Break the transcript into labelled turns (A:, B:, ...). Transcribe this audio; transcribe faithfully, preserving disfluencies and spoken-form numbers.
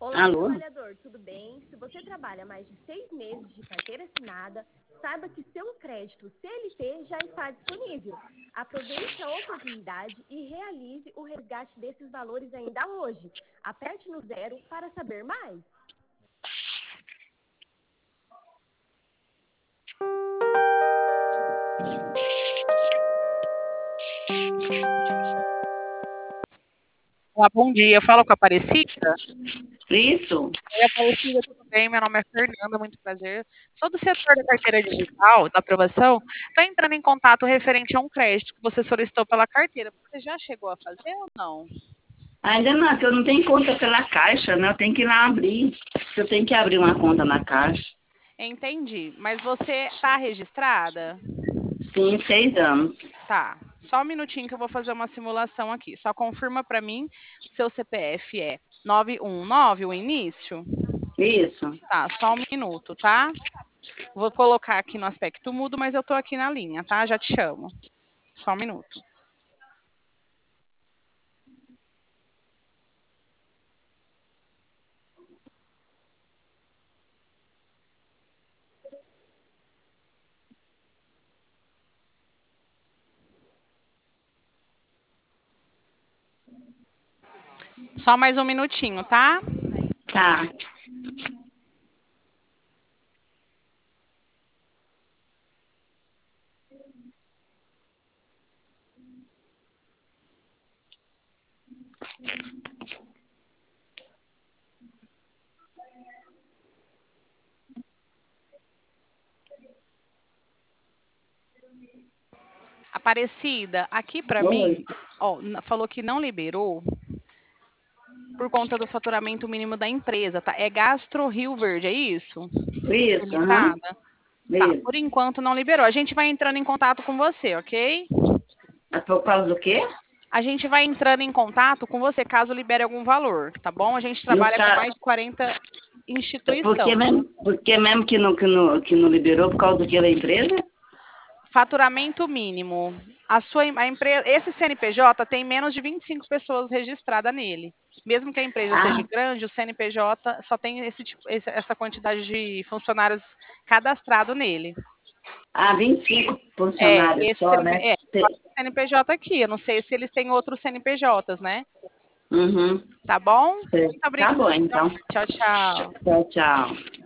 A: Olá,
B: Alô?
A: trabalhador, tudo bem? Se você trabalha mais de seis meses de carteira assinada, saiba que seu crédito C L T já está disponível. Aproveite a oportunidade e realize o resgate desses valores ainda hoje. Aperte no zero para saber mais.
C: Olá, bom dia. Eu falo com a Aparecida.
B: Isso?
C: Oi, Aparecida, tudo bem? Meu nome é Fernanda, muito prazer. Sou do setor da carteira digital, da aprovação. Estou entrando em contato referente a um crédito que você solicitou pela carteira. Você já chegou a fazer ou não?
B: Ainda não, que eu não tenho conta pela Caixa, né? Eu tenho que ir lá abrir. Eu tenho que abrir uma conta na Caixa.
C: Entendi. Mas você está registrada?
B: Sim, seis anos.
C: Tá. Só um minutinho que eu vou fazer uma simulação aqui. Só confirma para mim, seu C P F é nove um nove, o início?
B: Isso.
C: Tá, só um minuto, tá? Vou colocar aqui no aspecto mudo, mas eu tô aqui na linha, tá? Já te chamo. Só um minuto. Só mais um minutinho, tá?
B: Tá.
C: Aparecida, aqui para
B: Oi.
C: mim, ó, n- falou que não liberou por conta do faturamento mínimo da empresa, tá? É Gastro Rio Verde, é isso?
B: Isso, aham.
C: Limitada? Tá,
B: Isso.
C: por enquanto não liberou. A gente vai entrando em contato com você, ok?
B: É por causa do quê?
C: A gente vai entrando em contato com você caso libere algum valor, tá bom? A gente
B: No
C: trabalha com
B: ca...
C: mais de quarenta
B: Por que
C: instituições.
B: mesmo, por que mesmo que, não, que, não, que não liberou? Por causa do que da empresa?
C: Faturamento mínimo. A sua a empresa, esse C N P J tem menos de vinte e cinco pessoas registradas nele. Mesmo que a empresa seja
B: Ah,
C: grande, o C N P J só tem esse tipo, esse- essa quantidade de funcionários cadastrado nele.
B: ah, vinte e cinco
C: É,
B: funcionários
C: esse
B: só, né?
C: C N P, é, só
B: Cê-
C: esse C N P J aqui. Eu não sei se eles têm outros C N P Js, né?
B: Uhum.
C: Tá bom?
B: Cê-
C: Muito
B: Tá
C: obrigada.
B: bom, então.
C: Tchau, tchau.
B: Tchau, tchau.